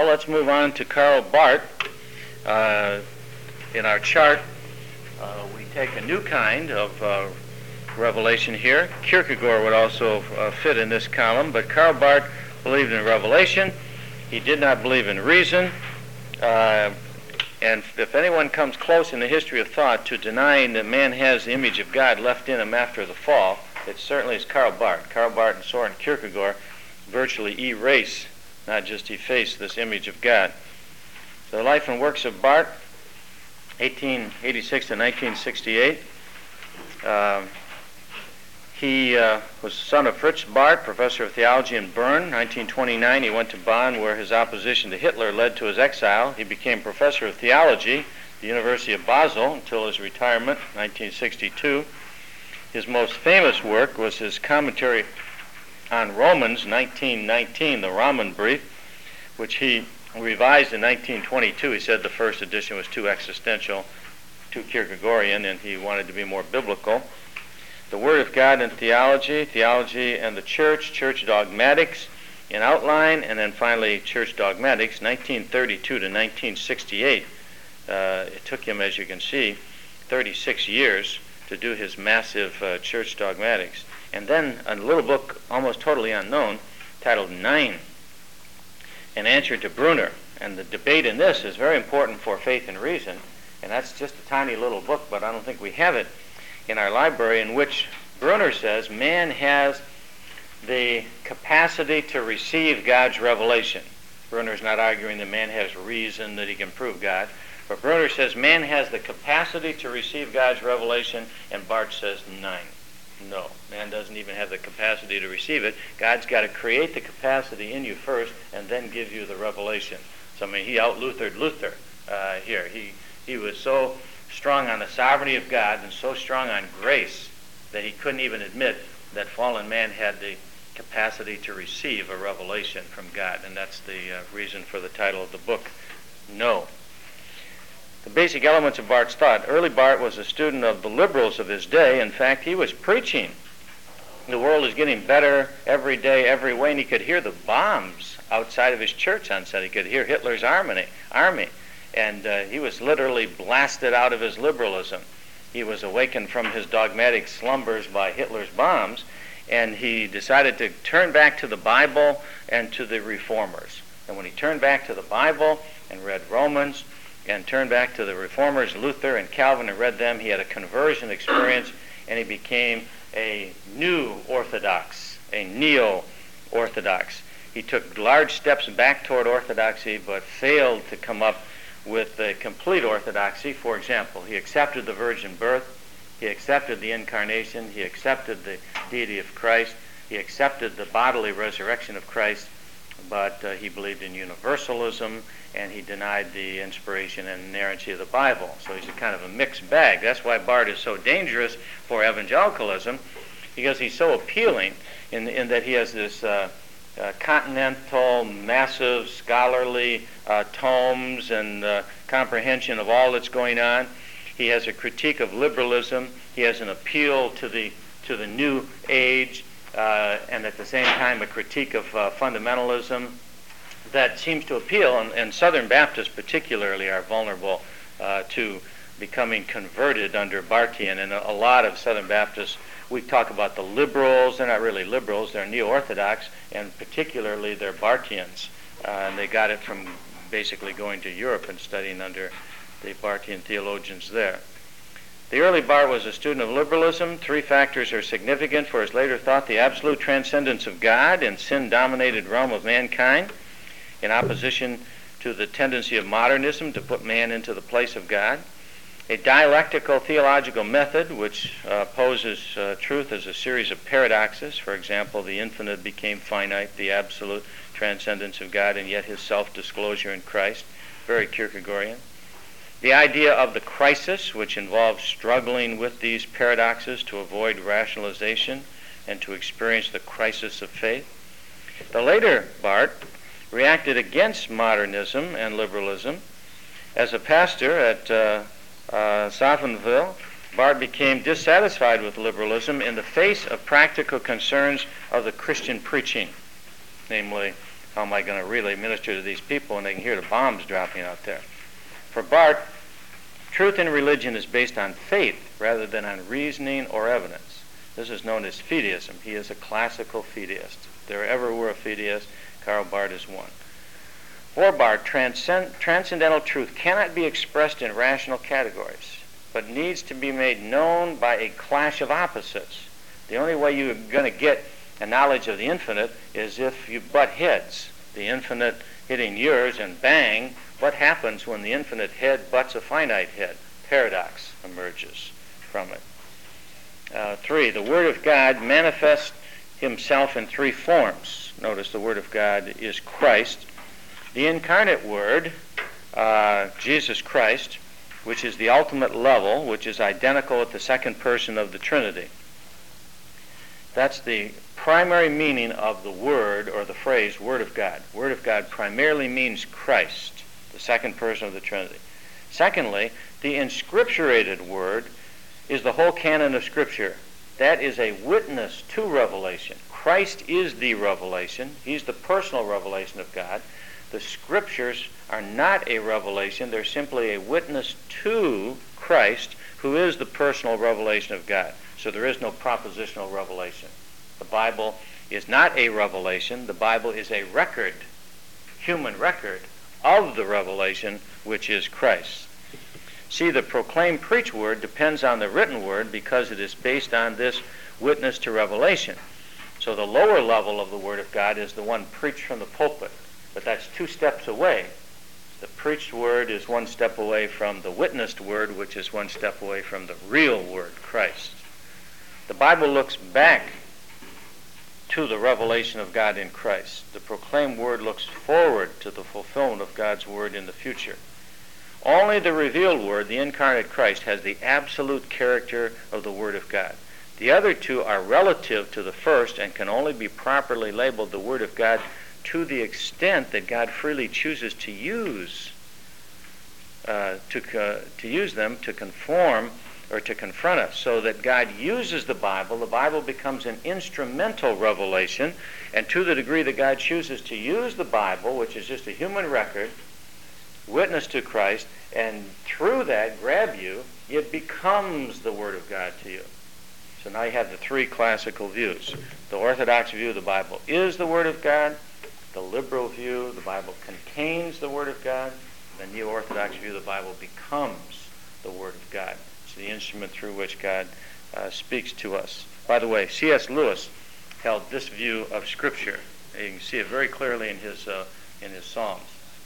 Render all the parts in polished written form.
let's move on to Karl Barth. In our chart, we take a new kind of revelation here. Kierkegaard would also fit in this column, but Karl Barth believed in revelation. He did not believe in reason. And if anyone comes close in the history of thought to denying that man has the image of God left in him after the fall, it certainly is Karl Barth. Karl Barth and Soren Kierkegaard virtually erase, not just efface, this image of God. The life and works of Barth, 1886 to 1968. He was the son of Fritz Barth, professor of theology in Bern. 1929, he went to Bonn, where his opposition to Hitler led to his exile. He became professor of theology at the University of Basel until his retirement, 1962. His most famous work was his commentary on Romans, 1919, the Rahmen Brief, which he revised in 1922. He said the first edition was too existential, too Kierkegaardian, and he wanted to be more biblical. The Word of God and Theology, Theology and the Church, Church Dogmatics in outline, and then finally Church Dogmatics, 1932 to 1968. It took him, as you can see, 36 years to do his massive Church Dogmatics. And then a little book almost totally unknown titled Nine, an answer to Brunner. And the debate in this is very important for faith and reason, and that's just a tiny little book, but I don't think we have it in our library, in which Brunner says man has the capacity to receive God's revelation. Brunner's not arguing that man has reason that he can prove God, but Brunner says man has the capacity to receive God's revelation, and Barth says nine. No, man doesn't even have the capacity to receive it. God's got to create the capacity in you first and then give you the revelation. So I mean, he out-Luthered Luther here. He was so strong on the sovereignty of God and so strong on grace that he couldn't even admit that fallen man had the capacity to receive a revelation from God. And that's the reason for the title of the book, No. The basic elements of Barth's thought. Early Barth was a student of the liberals of his day. In fact, he was preaching the world is getting better every day, every way, and he could hear the bombs outside of his church on Sunday. He could hear Hitler's army. And he was literally blasted out of his liberalism. He was awakened from his dogmatic slumbers by Hitler's bombs, and he decided to turn back to the Bible and to the reformers. And when he turned back to the Bible and read Romans, and turned back to the reformers, Luther and Calvin, and read them, he had a conversion experience, and he became a new Orthodox, a neo-Orthodox. He took large steps back toward orthodoxy, but failed to come up with a complete orthodoxy. For example, he accepted the virgin birth, he accepted the incarnation, he accepted the deity of Christ, he accepted the bodily resurrection of Christ, but he believed in universalism, and he denied the inspiration and inerrancy of the Bible. So he's a kind of a mixed bag. That's why Barth is so dangerous for evangelicalism, because he's so appealing in that he has this continental, massive, scholarly tomes and comprehension of all that's going on. He has a critique of liberalism. He has an appeal to the new age, and at the same time a critique of fundamentalism that seems to appeal, and Southern Baptists particularly are vulnerable to becoming converted under Barthian. And a lot of Southern Baptists, we talk about the liberals, they're not really liberals, they're neo-Orthodox, and particularly they're Barthians. And they got it from basically going to Europe and studying under the Barthian theologians there. The early Barth was a student of liberalism. Three factors are significant for his later thought: the absolute transcendence of God in sin-dominated realm of mankind, in opposition to the tendency of modernism to put man into the place of God; a dialectical theological method which poses truth as a series of paradoxes. For example, the infinite became finite, the absolute transcendence of God, and yet his self-disclosure in Christ, very Kierkegaardian. The idea of the crisis, which involves struggling with these paradoxes to avoid rationalization and to experience the crisis of faith. The later Barth reacted against modernism and liberalism. As a pastor at Sophenville, Barth became dissatisfied with liberalism in the face of practical concerns of the Christian preaching, namely how am I going to really minister to these people when they can hear the bombs dropping out there? For Barth, truth in religion is based on faith rather than on reasoning or evidence. This is known as fideism. He is a classical fideist. If there ever were a fideist, Karl Barth is one. For Barth, transcendental truth cannot be expressed in rational categories, but needs to be made known by a clash of opposites. The only way you're going to get a knowledge of the infinite is if you butt heads. The infinite hitting yours, and bang, what happens when the infinite head butts a finite head? Paradox emerges from it. 3, the Word of God manifests himself in 3 forms. Notice the Word of God is Christ. The incarnate Word, Jesus Christ, which is the ultimate level, which is identical with the second person of the Trinity. That's the primary meaning of the word or the phrase Word of God. Word of God primarily means Christ, the second person of the Trinity. Secondly, the inscripturated Word is the whole canon of Scripture. That is a witness to revelation. Christ is the revelation. He's the personal revelation of God. The Scriptures are not a revelation. They're simply a witness to Christ, who is the personal revelation of God. So there is no propositional revelation. The Bible is not a revelation. The Bible is a record, human record, of the revelation, which is Christ. See, the proclaimed preached word depends on the written word because it is based on this witness to revelation. So the lower level of the Word of God is the one preached from the pulpit, but that's 2 steps away. The preached word is 1 step away from the witnessed word, which is 1 step away from the real word, Christ. The Bible looks back to the revelation of God in Christ. The proclaimed word looks forward to the fulfillment of God's word in the future. Only the revealed word, the incarnate Christ, has the absolute character of the Word of God. The other 2 are relative to the first and can only be properly labeled the Word of God to the extent that God freely chooses to use them to conform or to confront us, so that God uses the Bible becomes an instrumental revelation, and to the degree that God chooses to use the Bible, which is just a human record, witness to Christ, and through that grab you, it becomes the Word of God to you. So now you have the 3 classical views. The Orthodox view of the Bible is the Word of God. The liberal view, the Bible contains the Word of God. The Neo-Orthodox view, the Bible becomes the Word of God. It's the instrument through which God speaks to us. By the way, C.S. Lewis held this view of Scripture. You can see it very clearly in his Psalms.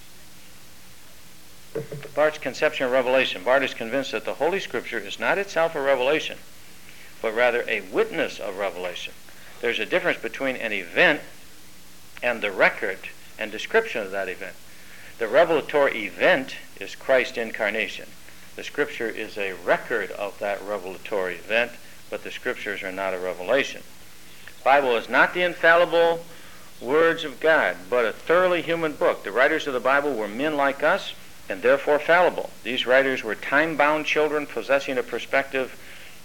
Barth's conception of revelation. Barth is convinced that the Holy Scripture is not itself a revelation, but rather a witness of revelation. There's a difference between an event and the record and description of that event. The revelatory event is Christ's incarnation. The Scripture is a record of that revelatory event, but the Scriptures are not a revelation. The Bible is not the infallible words of God, but a thoroughly human book. The writers of the Bible were men like us, and therefore fallible. These writers were time-bound children possessing a perspective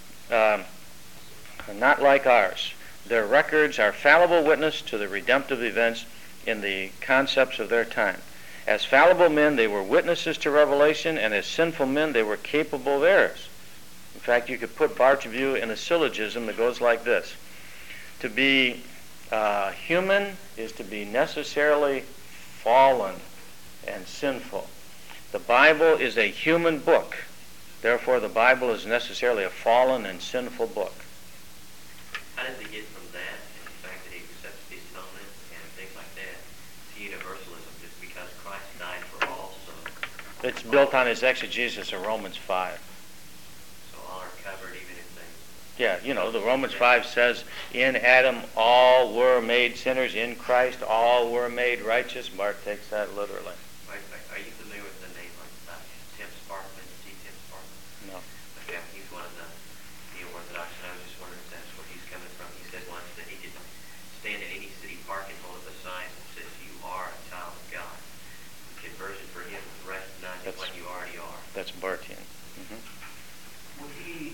not like ours. Their records are fallible witness to the redemptive events in the concepts of their time. As fallible men, they were witnesses to revelation, and as sinful men, they were capable of errors. In fact, you could put Barth's view in a syllogism that goes like this. To be human is to be necessarily fallen and sinful. The Bible is a human book. Therefore, the Bible is necessarily a fallen and sinful book. How does he get from that and the fact that he accepts the atonement and things like that to universalism just because Christ died for all? So it's built on his exegesis of Romans 5. So all are covered even if they... Yeah, the Romans 5 says, in Adam all were made sinners, in Christ all were made righteous. Barth takes that literally. Are you familiar with the name like Tim Sparkman, T. Tim Sparkman? No. Okay, he's one of the Neo-Orthodox, and I was just wondering if that's where he's coming from. He said once that he could stand in any city park and hold up a sign that says, you are a child of God. Conversion for him is recognizing what you already are. That's Barthian. Mm-hmm. Would he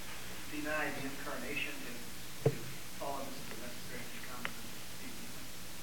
deny the incarnation if fallenness is necessary to come to the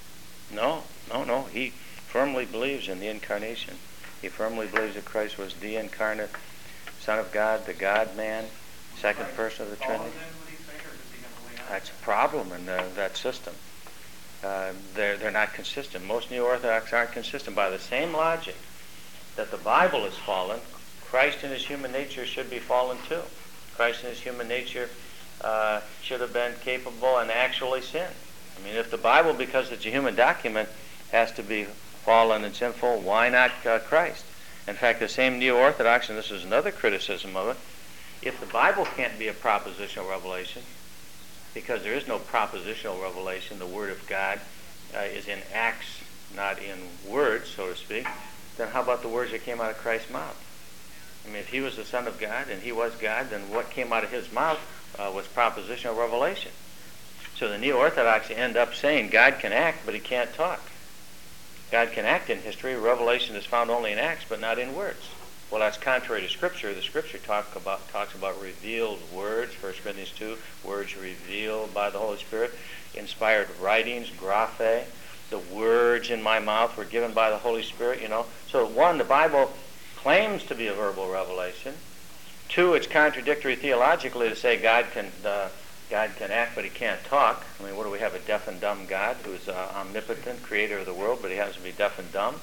He firmly believes in the incarnation. He firmly believes that Christ was the incarnate Son of God, the God-man, second person of the Trinity. That's a problem in that system. They're not consistent. Most Neo-Orthodox aren't consistent. By the same logic that the Bible is fallen, Christ in his human nature should be fallen too. Christ in his human nature should have been capable and actually sinned. I mean, if the Bible, because it's a human document, has to be fallen and sinful, why not Christ? In fact, the same Neo-Orthodox, and this is another criticism of it, if the Bible can't be a propositional revelation, because there is no propositional revelation, the Word of God is in acts, not in words, so to speak, then how about the words that came out of Christ's mouth? I mean, if he was the Son of God and he was God, then what came out of his mouth was propositional revelation. So the Neo-Orthodox end up saying God can act, but he can't talk. God can act in history. Revelation is found only in acts, but not in words. Well, that's contrary to Scripture. The Scripture talks about revealed words, 1 Corinthians 2, words revealed by the Holy Spirit, inspired writings, graphe. The words in my mouth were given by the Holy Spirit, you know. So, one, the Bible claims to be a verbal revelation. Two, it's contradictory theologically to say God can act, but he can't talk. I mean, what do we have, a deaf and dumb God who's omnipotent, creator of the world, but he has to be deaf and dumb?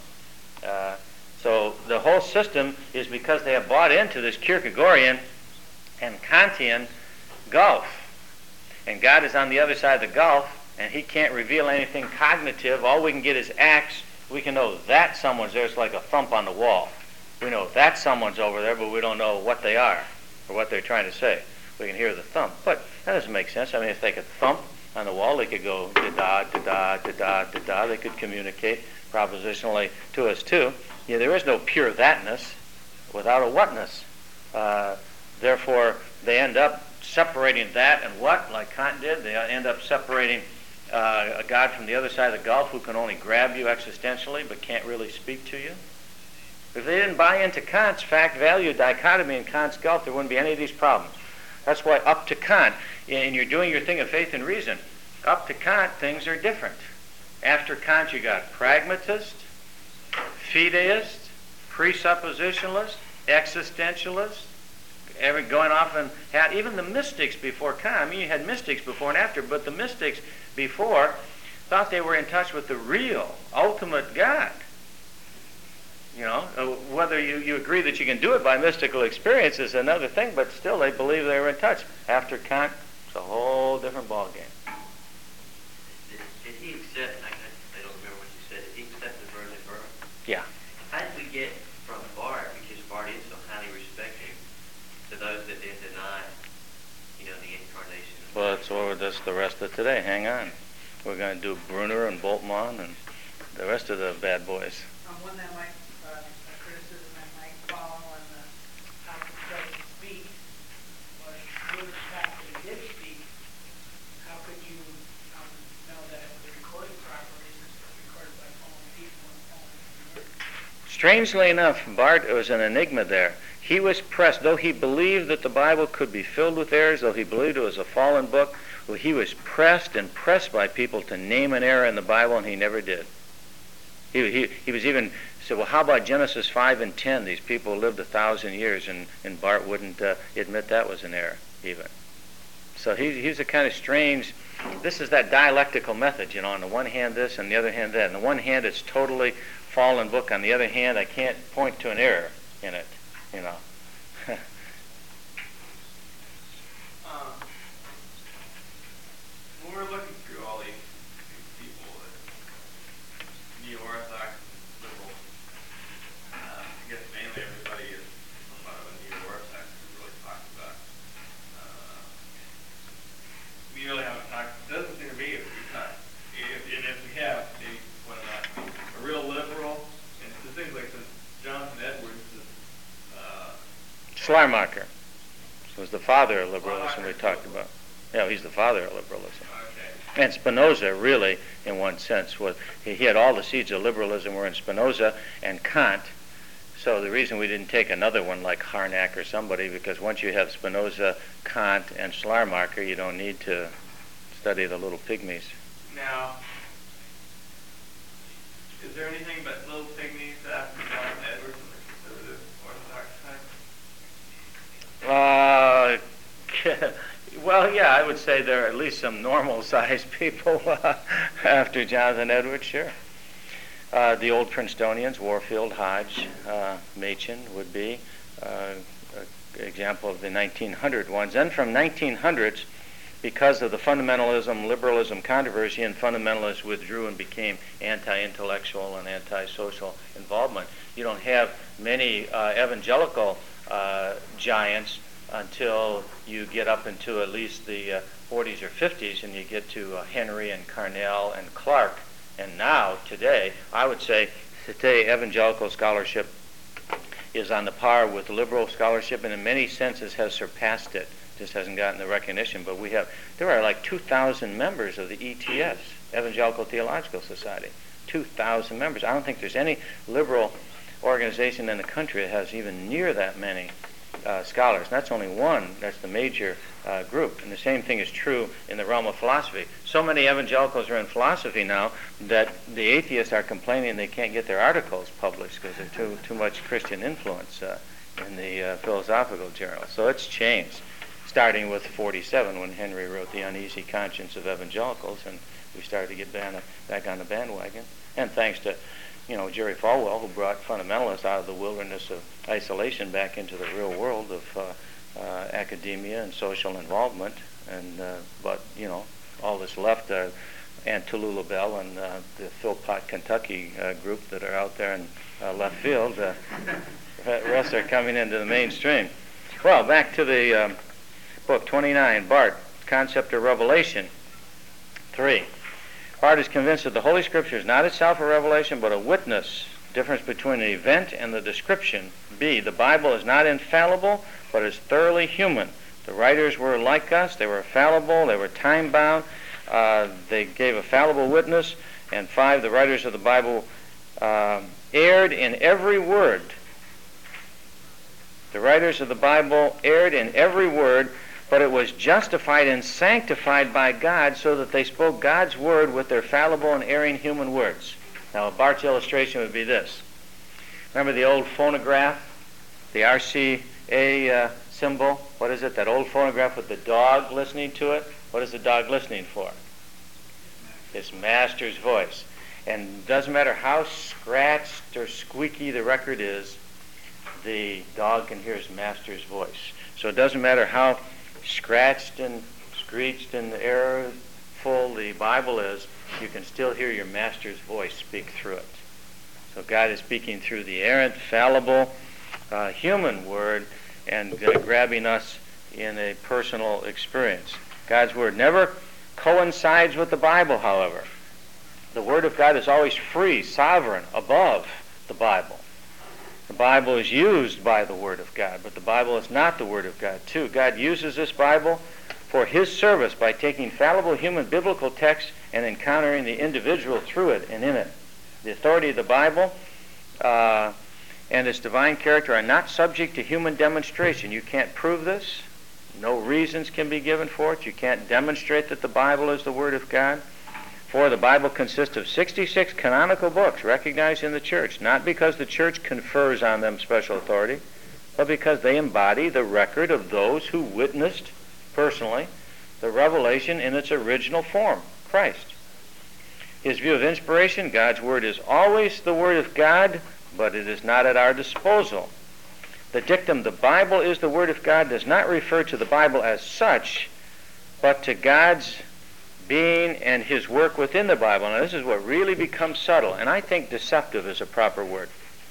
So the whole system is because they have bought into this Kierkegaardian and Kantian gulf. And God is on the other side of the gulf, and he can't reveal anything cognitive. All we can get is acts. We can know that someone's there. It's like a thump on the wall. We know that someone's over there, but we don't know what they are or what they're trying to say. We can hear the thump. But that doesn't make sense. I mean, if they could thump on the wall, they could go da-da, da-da, da-da, da-da. They could communicate propositionally to us too. Yeah, there is no pure thatness without a whatness. Therefore, they end up separating that and what, like Kant did. They end up separating a God from the other side of the gulf who can only grab you existentially but can't really speak to you. If they didn't buy into Kant's fact-value dichotomy in Kant's gulf, there wouldn't be any of these problems. That's why up to Kant, and you're doing your thing of faith and reason, up to Kant, things are different. After Kant, you got pragmatist, fideist, presuppositionalist, existentialist, going off and had even the mystics before Kant. I mean, you had mystics before and after, but the mystics before thought they were in touch with the real, ultimate God. You know, whether you agree that you can do it by mystical experience is another thing, but still they believe they were in touch. After Kant, it's a whole different ballgame. Did he accept, I don't remember what you said, did he accept the virgin birth? Yeah. How did we get from Barth, because Barth is so highly respected, to those that then deny, the incarnation? Well, that's the rest of today. Hang on. We're going to do Brunner and Boltzmann and the rest of the bad boys. One that might, a criticism that might follow on the how he doesn't speak, was given the fact that he did speak, how could you know that it was recorded properly since it was recorded by fallen people and fallen words? Strangely enough, Barth was an enigma there. He was pressed, though he believed that the Bible could be filled with errors, though he believed it was a fallen book, well, he was pressed and pressed by people to name an error in the Bible, and he never did. He was even said, well, how about Genesis 5 and 10? These people lived 1,000 years, and Barth wouldn't admit that was an error, even. So he's a kind of strange, this is that dialectical method, on the one hand this, and the other hand that. On the one hand, it's totally fallen book. On the other hand, I can't point to an error in it, When we're looking through all these people, Neo-Orthodox, liberal, I guess mainly everybody is somewhat of a Neo-Orthodox who really talks about. We really haven't talked. It doesn't seem to me if we talk, and if we have, maybe what not, a real liberal, and specifically since Jonathan Edwards is. Schleiermacher was the father of liberalism we talked about. Yeah, he's the father of liberalism. Okay. And Spinoza, really, in one sense, he had all the seeds of liberalism were in Spinoza and Kant. So the reason we didn't take another one like Harnack or somebody, because once you have Spinoza, Kant, and Schleiermacher, you don't need to study the little pygmies. Now, is there anything but little pygmies after Jonathan Edwards in the conservative Orthodox type? Well, yeah, I would say there are at least some normal-sized people after Jonathan Edwards, sure. The old Princetonians, Warfield, Hodge, Machen would be an example of the 1900 ones. Then from 1900s, because of the fundamentalism, liberalism controversy, and fundamentalists withdrew and became anti-intellectual and anti-social involvement, you don't have many evangelical giants until you get up into at least the 40s or 50s, and you get to Henry and Carnell and Clark. And now, today, I would say today evangelical scholarship is on the par with liberal scholarship, and in many senses has surpassed it. Just hasn't gotten the recognition. But there are like 2,000 members of the ETS, Evangelical Theological Society. 2,000 members. I don't think there's any liberal organization in the country that has even near that many scholars. And that's only one. That's the major group. And the same thing is true in the realm of philosophy. So many evangelicals are in philosophy now that the atheists are complaining they can't get their articles published because there's too much Christian influence in the philosophical journal. So it's changed, starting with 47 when Henry wrote The Uneasy Conscience of Evangelicals, and we started to get back on the bandwagon. And thanks to Jerry Falwell, who brought fundamentalists out of the wilderness of isolation back into the real world of academia and social involvement. And but all that's left are Aunt Tallulah Bell and the Philpott, Kentucky group that are out there in left field. The rest are coming into the mainstream. Well, back to the book 29, Barth, Concept of Revelation. 3. Barth is convinced that the Holy Scripture is not itself a revelation, but a witness. Difference between an event and the description. B. The Bible is not infallible, but is thoroughly human. The writers were like us. They were fallible. They were time-bound. They gave a fallible witness. And 5. The writers of the Bible erred in every word. The writers of the Bible erred in every word, but it was justified and sanctified by God so that they spoke God's word with their fallible and erring human words. Now, Barth's illustration would be this. Remember the old phonograph, the RCA symbol? What is it? That old phonograph with the dog listening to it? What is the dog listening for? His master's voice. And it doesn't matter how scratched or squeaky the record is, the dog can hear his master's voice. So it doesn't matter how scratched and screeched and errorful the Bible is, you can still hear your master's voice speak through it. So God is speaking through the errant, fallible, human word and grabbing us in a personal experience. God's word never coincides with the Bible, however. The word of God is always free, sovereign, above the Bible. The Bible is used by the Word of God, but the Bible is not the Word of God, too. God uses this Bible for His service by taking fallible human biblical texts and encountering the individual through it and in it. The authority of the Bible and its divine character are not subject to human demonstration. You can't prove this. No reasons can be given for it. You can't demonstrate that the Bible is the Word of God. For the Bible consists of 66 canonical books recognized in the church, not because the church confers on them special authority, but because they embody the record of those who witnessed personally the revelation in its original form, Christ. His view of inspiration, God's Word is always the Word of God, but it is not at our disposal. The dictum, the Bible is the Word of God, does not refer to the Bible as such, but to God's being and His work within the Bible. Now, this is what really becomes subtle, and I think deceptive is a proper word.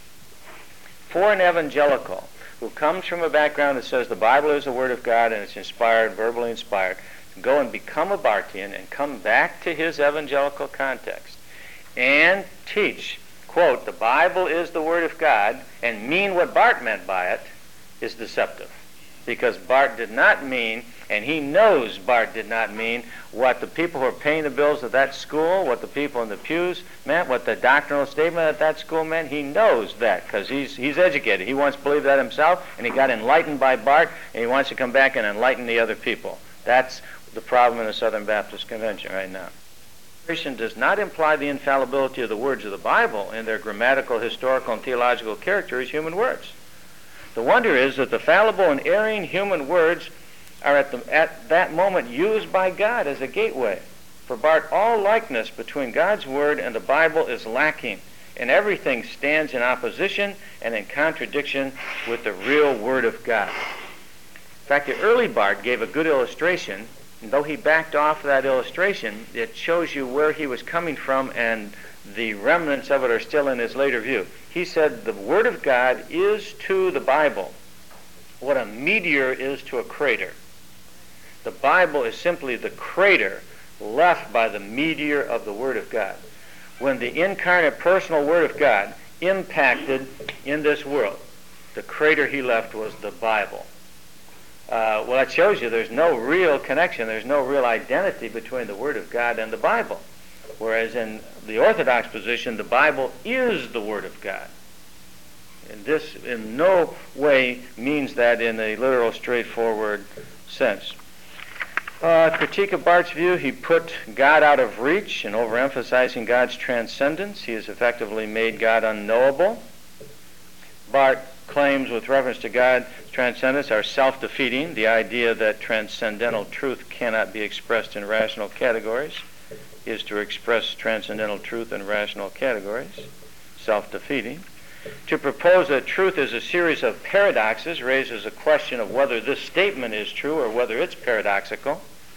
For an evangelical who comes from a background that says the Bible is the Word of God and it's inspired, verbally inspired, to go and become a Barthian and come back to his evangelical context and teach, quote, the Bible is the Word of God, and mean what Barth meant by it, is deceptive. Because Barth did not mean, and he knows Barth did not mean, what the people who are paying the bills of that school, what the people in the pews meant, what the doctrinal statement at that school meant. He knows that because he's educated. He once believed that himself, and he got enlightened by Barth, and he wants to come back and enlighten the other people. That's the problem in the Southern Baptist Convention right now. illustration does not imply the infallibility of the words of the Bible in their grammatical, historical, and theological character as human words. The wonder is that the fallible and erring human words are at that moment used by God as a gateway. For Barth, all likeness between God's Word and the Bible is lacking, and everything stands in opposition and in contradiction with the real Word of God. In fact, the early Barth gave a good illustration, and though he backed off that illustration, it shows you where he was coming from, and the remnants of it are still in his later view. He said the Word of God is to the Bible what a meteor is to a crater. The Bible is simply the crater left by the meteor of the Word of God. When the incarnate personal Word of God impacted in this world, the crater he left was the Bible. Well, that shows you there's no real connection, there's no real identity between the Word of God and the Bible. Whereas in the Orthodox position, the Bible is the Word of God. And this in no way means that in a literal, straightforward sense. Critique of Barth's view, he put God out of reach in overemphasizing God's transcendence. He has effectively made God unknowable. Barth claims with reference to God's transcendence are self-defeating, the idea that transcendental truth cannot be expressed in rational categories is to express transcendental truth in rational categories, self-defeating. To propose that truth is a series of paradoxes raises a question of whether this statement is true or whether it's paradoxical.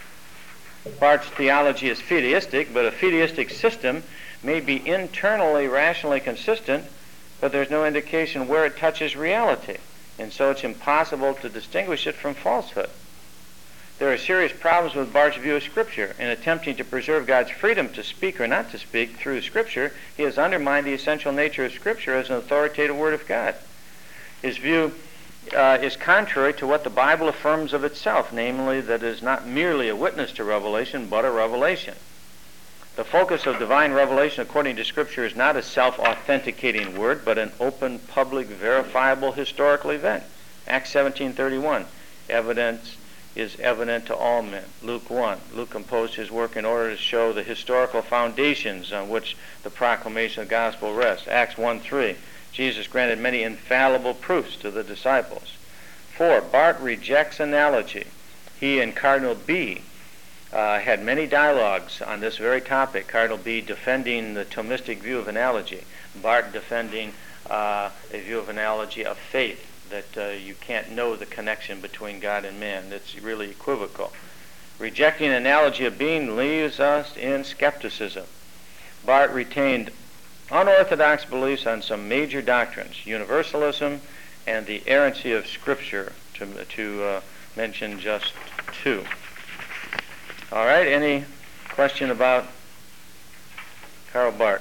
Barth's theology is fideistic, but a fideistic system may be internally rationally consistent, but there's no indication where it touches reality, and so it's impossible to distinguish it from falsehood. There are serious problems with Barth's view of Scripture. In attempting to preserve God's freedom to speak or not to speak through Scripture, he has undermined the essential nature of Scripture as an authoritative Word of God. His view is contrary to what the Bible affirms of itself, namely that it is not merely a witness to revelation, but a revelation. The focus of divine revelation according to Scripture is not a self-authenticating word, but an open, public, verifiable historical event. Acts 17:31, evidence is evident to all men. Luke 1, Luke composed his work in order to show the historical foundations on which the proclamation of the gospel rests. Acts 1:3, Jesus granted many infallible proofs to the disciples. 4, Barth rejects analogy. He and Cardinal B had many dialogues on this very topic. Cardinal B defending the Thomistic view of analogy, Barth defending a view of analogy of faith, that you can't know the connection between God and man. It's really equivocal. Rejecting analogy of being leaves us in skepticism. Barth retained unorthodox beliefs on some major doctrines, universalism and the errancy of Scripture, to mention just two. All right, any question about Karl Barth?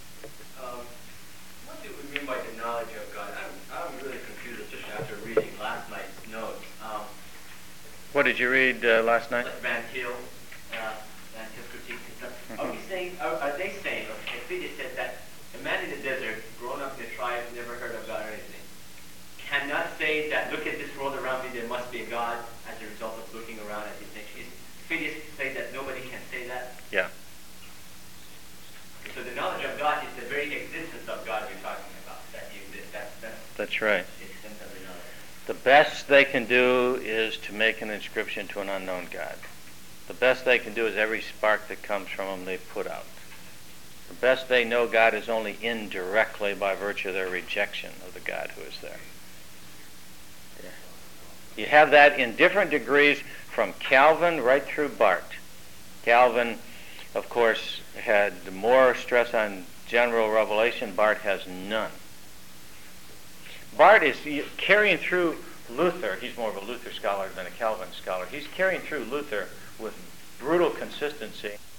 What do we mean by the knowledge of God? I'm really confused, especially after reading last night's notes. What did you read last night? Like Van Til's critique and stuff. Are they saying, okay, Fides said that a man in the desert, grown up in a tribe, never heard of God or anything, cannot say that, look at this world around me, there must be a God as a result of looking around at these things. Fides say that nobody can say that? Yeah. So the knowledge of God is the very existence of God you're talking about, that you exist. That's right. The extent of the knowledge. The best they can do is to make an inscription to an unknown God. The best they can do is every spark that comes from them they put out. The best they know God is only indirectly by virtue of their rejection of the God who is there. Yeah. You have that in different degrees from Calvin right through Barth. Calvin, of course, had more stress on general revelation. Barth has none. Barth is carrying through Luther. He's more of a Luther scholar than a Calvin scholar. He's carrying through Luther with brutal consistency.